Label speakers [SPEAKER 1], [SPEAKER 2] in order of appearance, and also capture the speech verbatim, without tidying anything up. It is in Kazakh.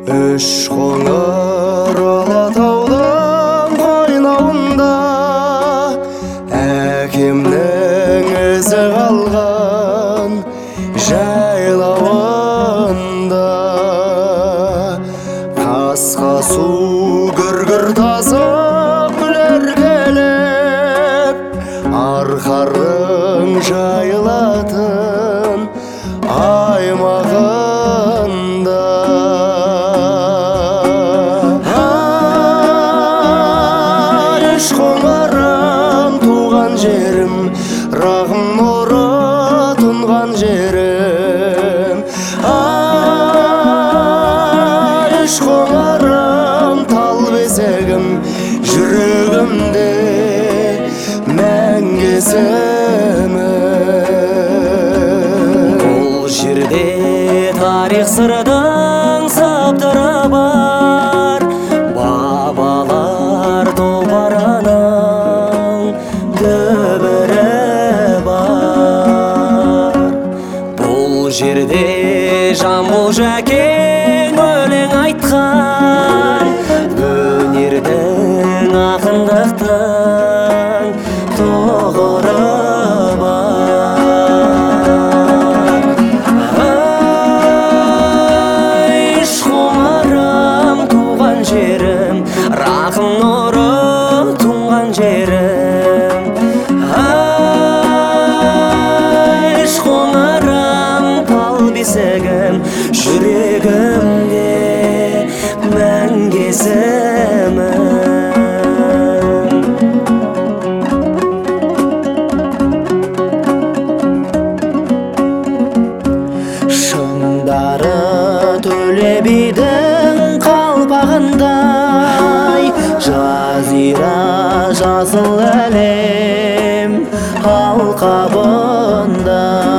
[SPEAKER 1] Үш қоңыр Алатаудың қойнауында әкемнің ізі қалған жайлауында қасқа су гүр-гүр тасып күлер келіп арқардың жайылатын аймағында үш қоңырым туған жерім, рахым нұры тұнған жерім. Үш қоңырым тал бесігім, жүрегімде мәңгі есімім. Бұл жерде тарих сырдың саптары бар, бабалар тобарының дүбірі бар. Бұл жерде Жамбыл Жәкең өлең айтқан, өнердің ақындықтың тұғыры бар. Үш қоңырым туған жерім, рахым нұры тұнған жерім. Үш қоңырым тал бесігім, жүрегімде мәңгі есімім. Шыңдары Төле бидің қалпағындай, жазира жасыл әлем алқабында.